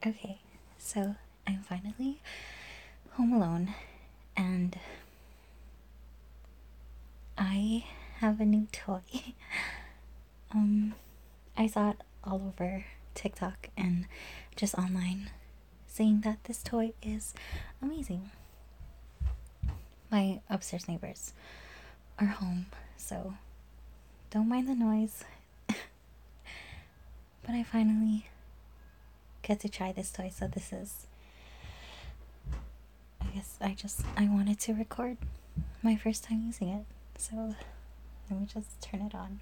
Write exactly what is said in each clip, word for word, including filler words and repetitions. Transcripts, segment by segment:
Okay, so I'm finally home alone and I have a new toy. um, I saw it all over TikTok and just online saying that this toy is amazing. My upstairs neighbors are home, so don't mind the noise. But I finally get to try this toy, so this is. I guess I just. I wanted to record my first time using it, so let me just turn it on.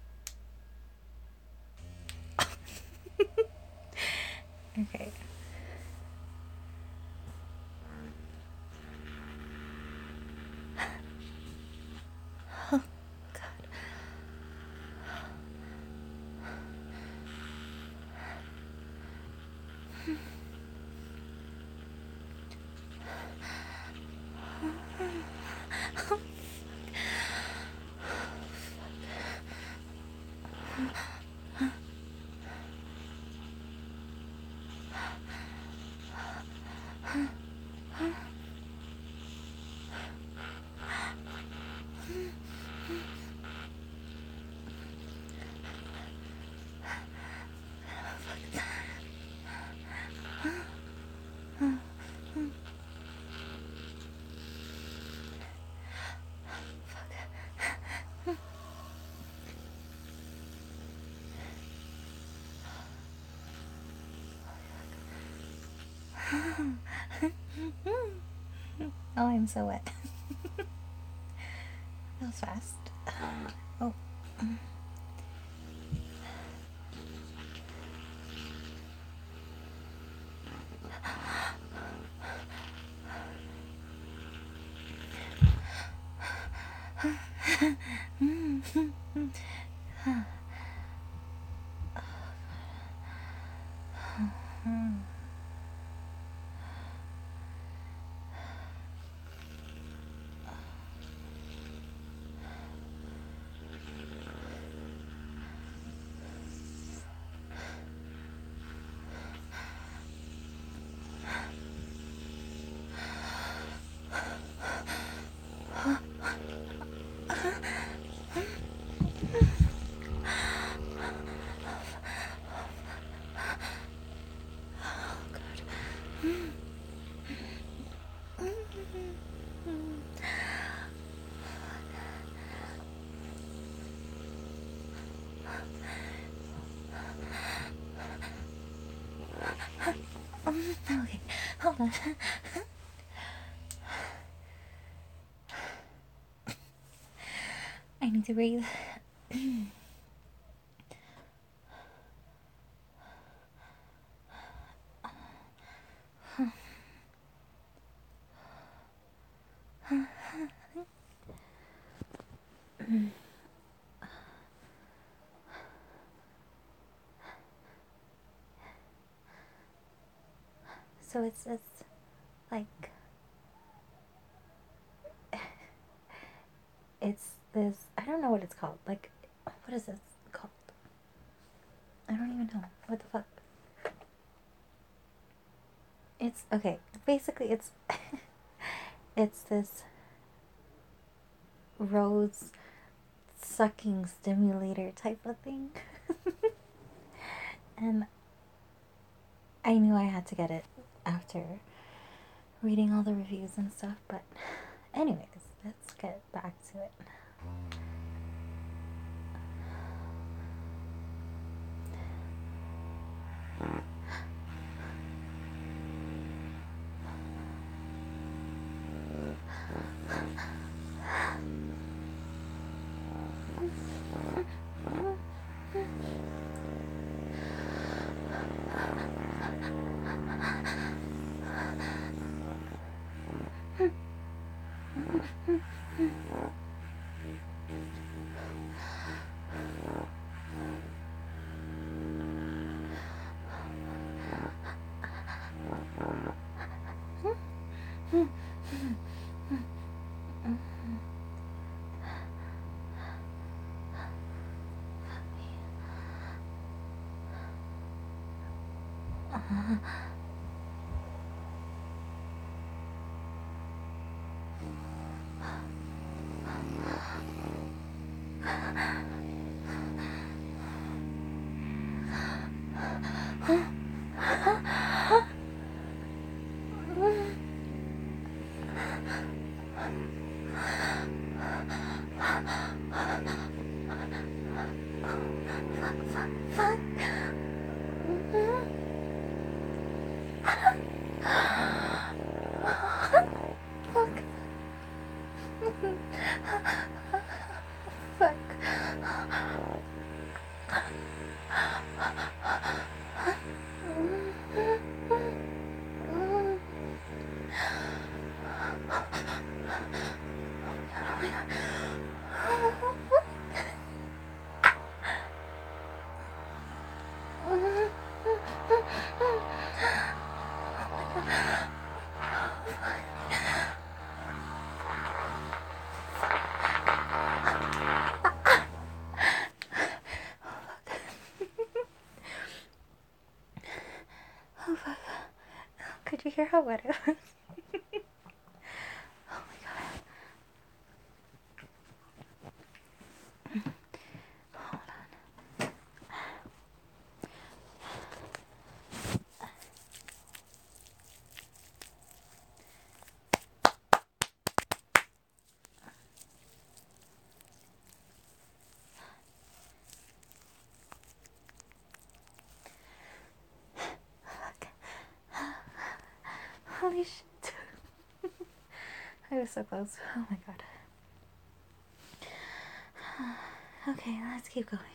Okay. Oh, God. Oh, I'm so wet. That was fast. Oh. Okay, hold on. I need to breathe. So it's this, like, it's this, I don't know what it's called. Like, what is this called? I don't even know. What the fuck? It's, okay, basically it's, it's this rose sucking stimulator type of thing. And I knew I had to get it after reading all the reviews and stuff, but anyways, let's get back to it. Oh fuck. Could you hear how wet it was? Oh my god. Hold on. Fuck. Holy shit. I was so close. Oh my god. Okay, let's keep going.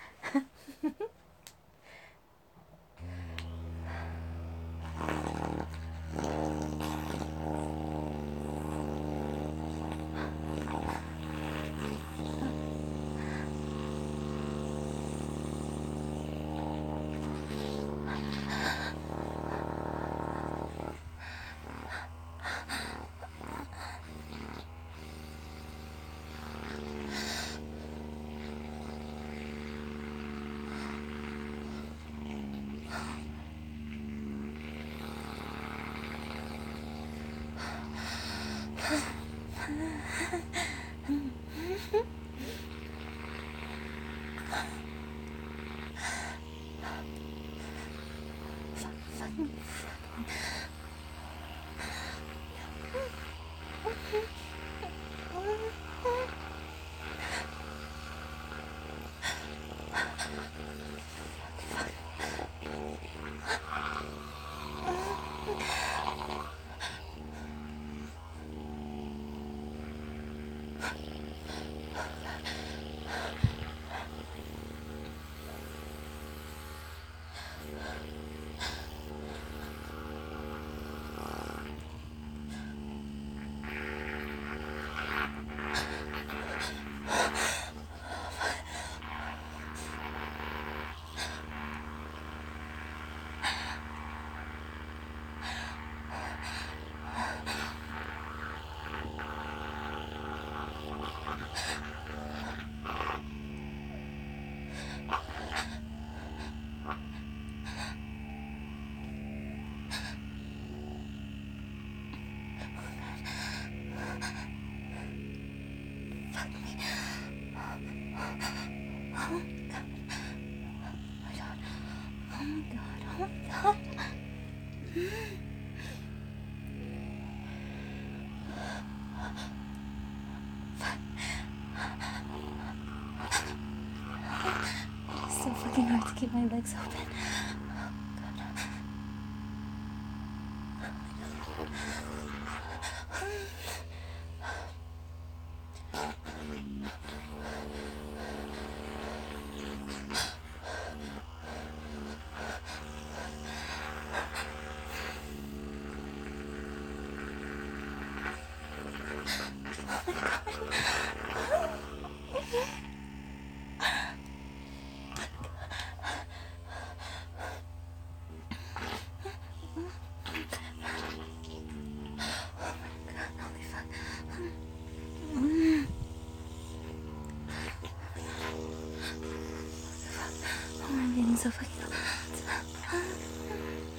It's so fucking hard to keep my legs open. So fucking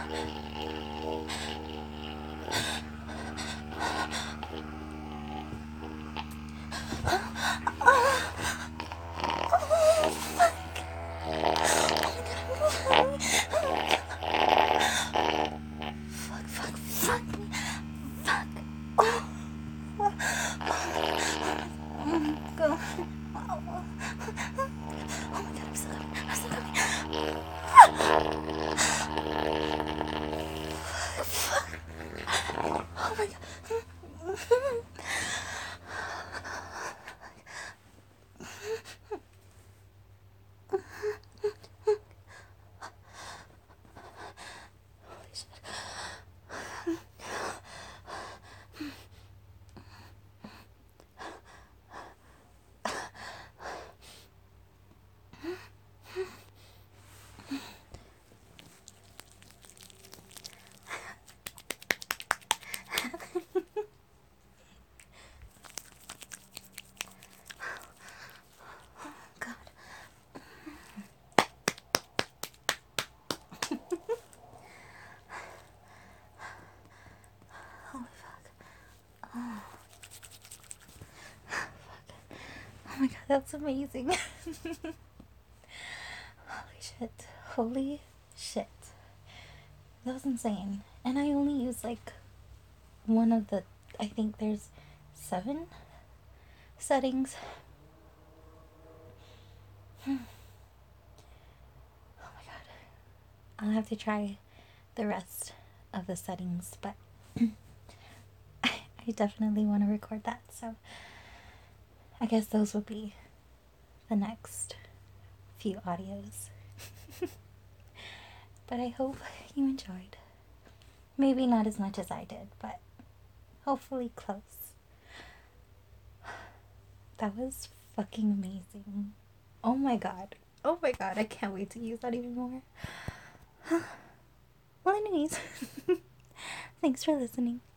Oh my god, that's amazing. Holy shit. Holy shit. That was insane. And I only used like one of the, I think there's seven settings. Hmm. Oh my god. I'll have to try the rest of the settings, but I, I definitely want to record that, so I guess those will be the next few audios. But I hope you enjoyed. Maybe not as much as I did, but hopefully close. That was fucking amazing. Oh my god. Oh my god, I can't wait to use that even more. Well, anyways, thanks for listening.